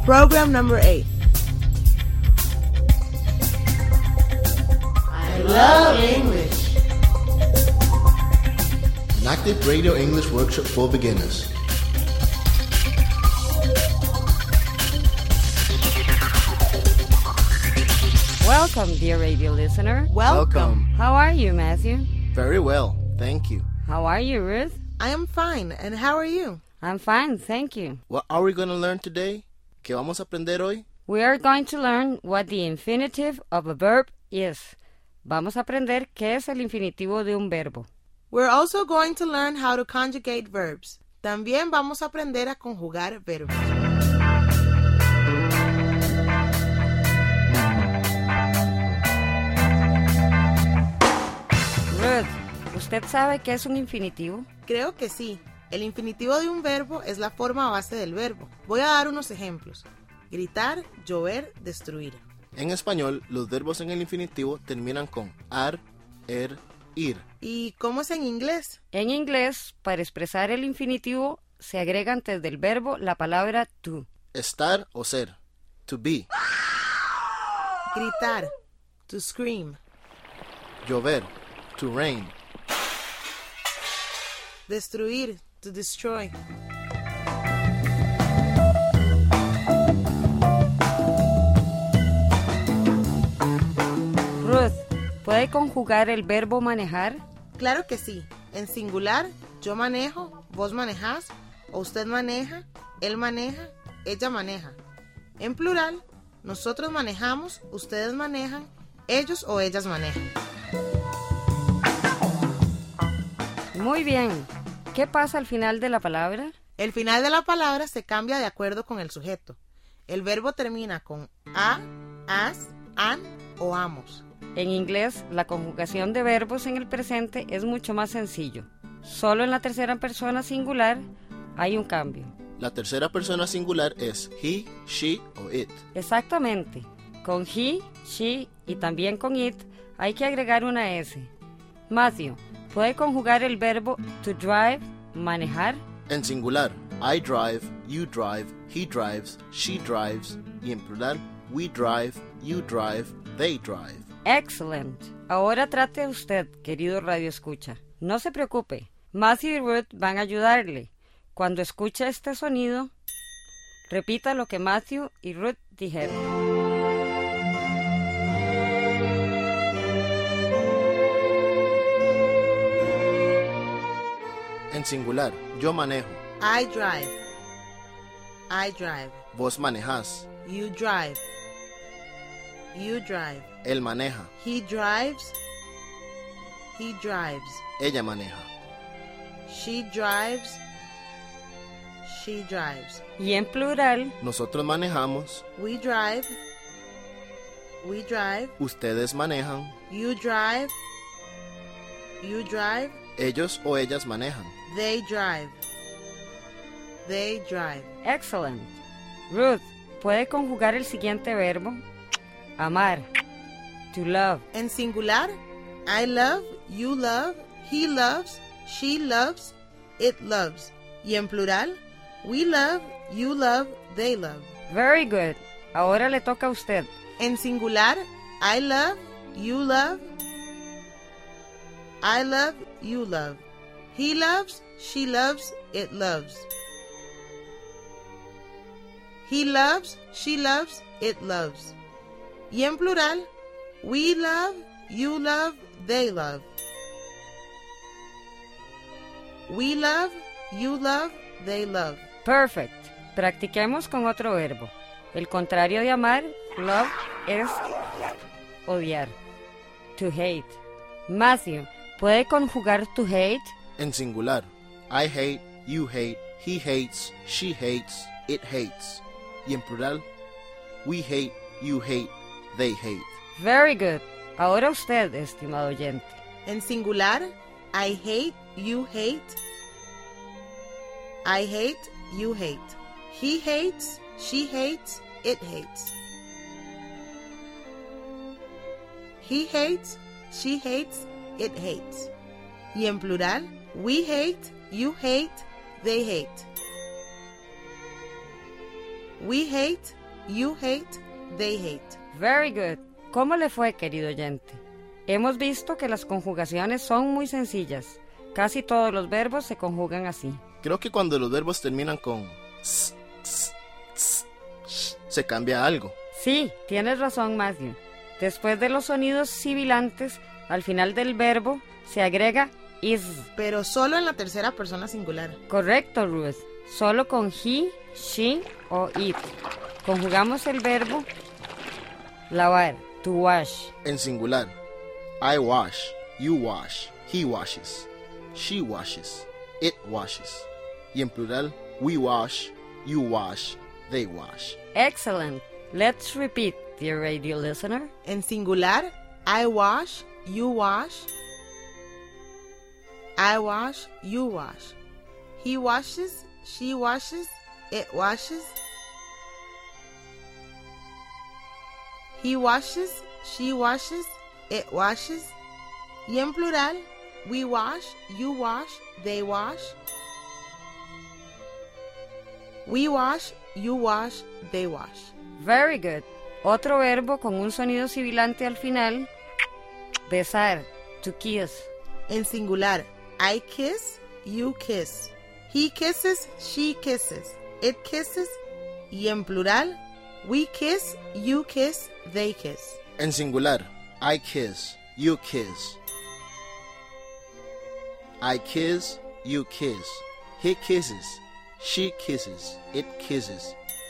Program number 8. I love English. An active radio English workshop for beginners. Welcome, dear radio listener. Welcome. How are you, Matthew? Very well, thank you. How are you, Ruth? I am fine, and how are you? I'm fine, thank you. What are we going to learn today? ¿Qué vamos a aprender hoy? We are going to learn what the infinitive of a verb is. Vamos a aprender qué es el infinitivo de un verbo. We're also going to learn how to conjugate verbs. También vamos a aprender a conjugar verbos. Ruth, ¿usted sabe qué es un infinitivo? Creo que sí. El infinitivo de un verbo es la forma base del verbo. Voy a dar unos ejemplos. Gritar, llover, destruir. En español, los verbos en el infinitivo terminan con ar, ir. ¿Y cómo es en inglés? En inglés, para expresar el infinitivo, se agrega antes del verbo la palabra to. Estar o ser. To be. Gritar, to scream. Llover. To rain. Destruir, to destroy. Ruth, ¿puede conjugar el verbo manejar? Claro que sí. En singular, yo manejo, vos manejás, o usted maneja, él maneja, ella maneja. En plural, nosotros manejamos, ustedes manejan, ellos o ellas manejan. Muy bien. ¿Qué pasa al final de la palabra? El final de la palabra se cambia de acuerdo con el sujeto. El verbo termina con a, as, an o amos. En inglés, la conjugación de verbos en el presente es mucho más sencillo. Solo en la tercera persona singular hay un cambio. La tercera persona singular es he, she o it. Exactamente. Con he, she y también con it hay que agregar una S. Matthew, ¿puede conjugar el verbo to drive, manejar? En singular, I drive, you drive, he drives, she drives. Y en plural, we drive, you drive, they drive. Excellent. Ahora trate usted, querido Radio Escucha. No se preocupe. Matthew y Ruth van a ayudarle. Cuando escuche este sonido, repita lo que Matthew y Ruth dijeron. En singular, yo manejo. I drive. I drive. Vos manejás. You drive. You drive. Él maneja. He drives. He drives. Ella maneja. She drives. She drives. Y en plural, Nosotros manejamos. We drive. We drive. Ustedes manejan. You drive. You drive. Ellos o ellas manejan. They drive. They drive. excellent. Ruth, ¿puede conjugar el siguiente verbo? Amar. To love. En singular, I love, you love, he loves, she loves, it loves. Y en plural, we love, you love, they love. Very good. Ahora le toca a usted. En singular, I love, you love, I love, you love. He loves, she loves, it loves. He loves, she loves, it loves. Y en plural, we love, you love, they love. We love, you love, they love. Perfect. Practiquemos con otro verbo. El contrario de amar, love, es odiar. To hate. Matthew, ¿puede conjugar to hate? En singular, I hate, you hate, he hates, she hates, it hates. Y en plural, we hate, you hate, they hate. Very good. Ahora usted, estimado oyente. En singular, I hate, you hate. I hate, you hate. He hates, she hates, it hates. He hates, she hates, it hates. Y en plural, we hate, you hate, they hate. We hate, you hate, they hate. Very good. ¿Cómo le fue, querido oyente? Hemos visto que las conjugaciones son muy sencillas. Casi todos los verbos se conjugan así. Creo que cuando los verbos terminan con se cambia algo. Sí, tienes razón, Matthew. Después de los sonidos sibilantes, al final del verbo se agrega is. Pero solo en la tercera persona singular. Correcto, Ruth. Solo con he, she o it. Conjugamos el verbo lavar, to wash. En singular, I wash, you wash, he washes, she washes, it washes. Y en plural, we wash, you wash, they wash. Excellent. Let's repeat, dear radio listener. En singular, I wash, you wash. I wash, you wash. He washes, she washes, it washes. He washes, she washes, it washes. Y en plural, we wash, you wash, they wash. We wash, you wash, they wash. Very good. Otro verbo con un sonido sibilante al final. Besar, to kiss. En singular, I kiss, you kiss. He kisses, she kisses, it kisses. Y en plural, we kiss, you kiss, they kiss. En singular, I kiss, you kiss. I kiss, you kiss. He kisses, she kisses, it kisses.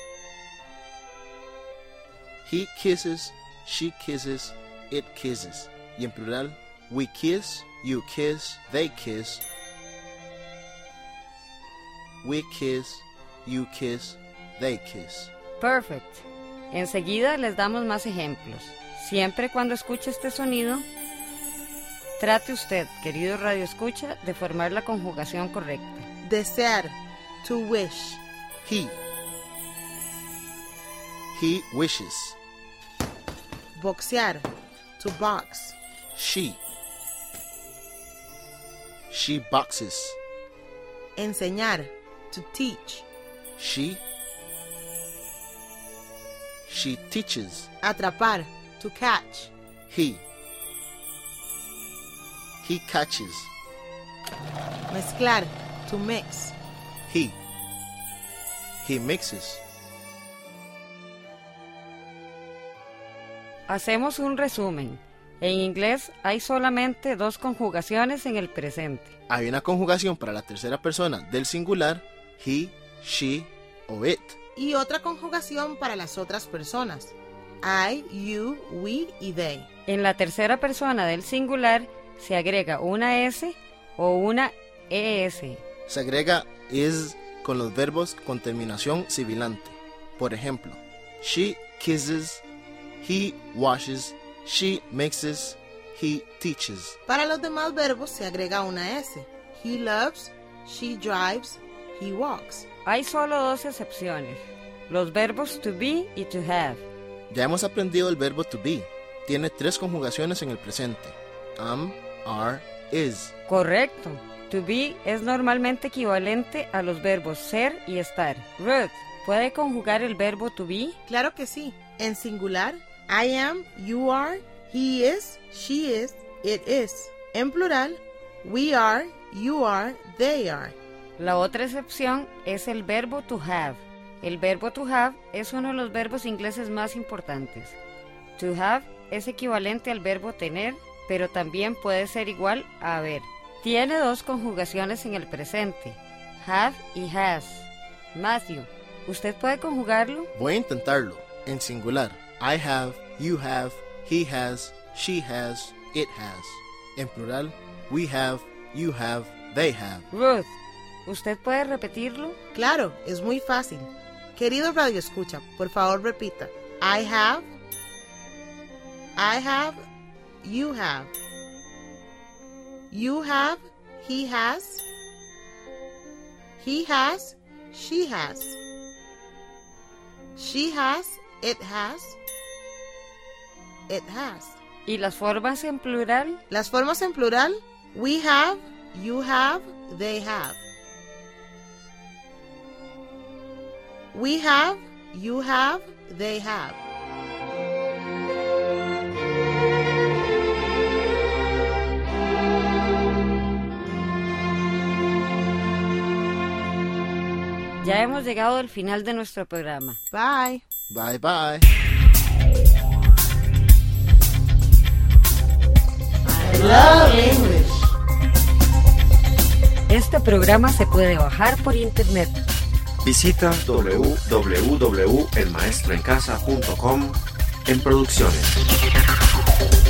He kisses, she kisses, it kisses. Y en plural, we kiss, you kiss, they kiss. We kiss, you kiss, they kiss. Perfect. Enseguida les damos más ejemplos. Siempre cuando escuche este sonido, trate usted, querido Radio Escucha, de formar la conjugación correcta. Desear, to wish. He wishes. Boxear, to box. She boxes. Enseñar, to teach. She teaches. Atrapar, to catch. He catches. Mezclar, to mix. He mixes. Hacemos un resumen. En inglés hay solamente 2 conjugaciones en el presente. Hay una conjugación para la tercera persona del singular, he, she o it. Y otra conjugación para las otras personas, I, you, we y they. En la tercera persona del singular se agrega una S o una ES. Se agrega is con los verbos con terminación sibilante. Por ejemplo, she kisses, he washes, she mixes, he teaches. Para los demás verbos se agrega una S. He loves, she drives, he walks. Hay solo 2 excepciones, los verbos to be y to have. Ya hemos aprendido el verbo to be. Tiene 3 conjugaciones en el presente. Am, are, is. Correcto. To be es normalmente equivalente a los verbos ser y estar. Ruth, ¿puede conjugar el verbo to be? Claro que sí. En singular, I am, you are, he is, she is, it is. En plural, we are, you are, they are. La otra excepción es el verbo to have. El verbo to have es uno de los verbos ingleses más importantes. To have es equivalente al verbo tener, pero también puede ser igual a haber. Tiene 2 conjugaciones en el presente, have y has. Matthew, ¿usted puede conjugarlo? Voy a intentarlo. En singular, I have, you have, he has, she has, it has. En plural, we have, you have, they have. Ruth, ¿usted puede repetirlo? Claro, es muy fácil. Querido Radio Escucha, por favor repita. I have, you have. You have, he has, she has. She has, it has, it has. ¿Y las formas en plural? Las formas en plural, we have, you have, they have. We have, You have, they have. Ya hemos llegado al final de nuestro programa. Bye. Bye bye. I love English. Este programa se puede bajar por internet. Visita www.elmaestroencasa.com en producciones.